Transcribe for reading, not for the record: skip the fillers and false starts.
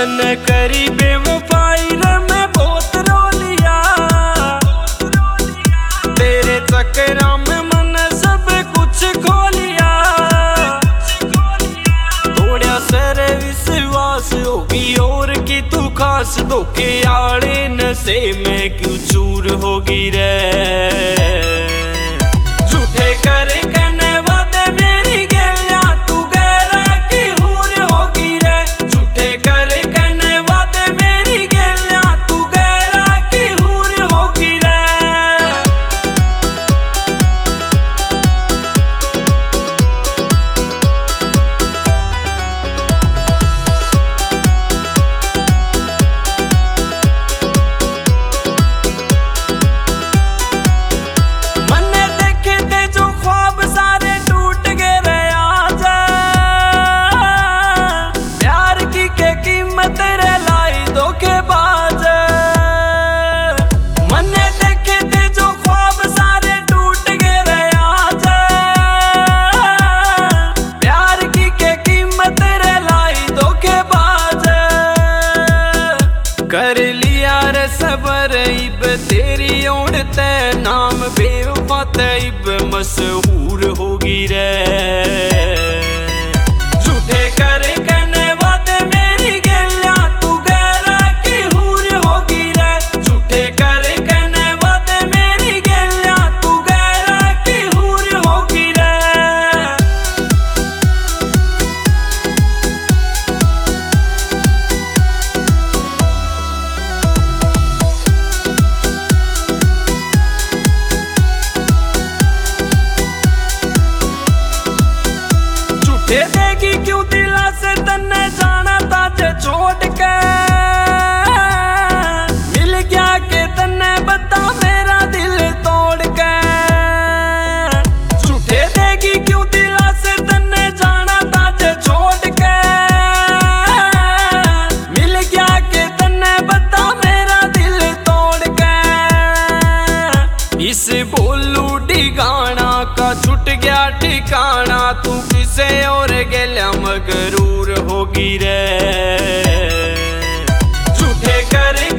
तन्ने करी बेवफाई रे मैं बहुत रो लिया। तेरे चक्करां में मैंने सब कुछ खो लिया। थोड़ा सर विश्वास होगी और की तू खास, धोखे आड़े नशे में क्यों चूर होगी रे। झूठे करे कहने वादे मेरी गैया तू गैरा की हूर होगी रे। झूठे करे कहने वादे मेरी गैया तू गैरा की हूर होगी रे। कर लिया रे सबर इब तेरी ओढ़ते नाम बेवफा इब मशहूर होगी रे। झूठे करे कहने वादे मेरी गैया तू गैरा की हूर होगी रे। झूठे करे कहने वादे मेरी गैया तू गैरा की हूर होगी रे। दे देगी क्यों दिला से तन्ने जाना था जे छोड़ के। मिल गया के तन्ने बता मेरा दिल तोड़ के। झूठे देगी क्यों दिला से तन्ने जाना था जे छोड़ के। मिल गया के तन्ने बता मेरा दिल तोड़ के। इस बोलू ठिकाना का छूट गया ठिकाना तू किसे और गेल्या मगरूर होगी रे। झूठे करे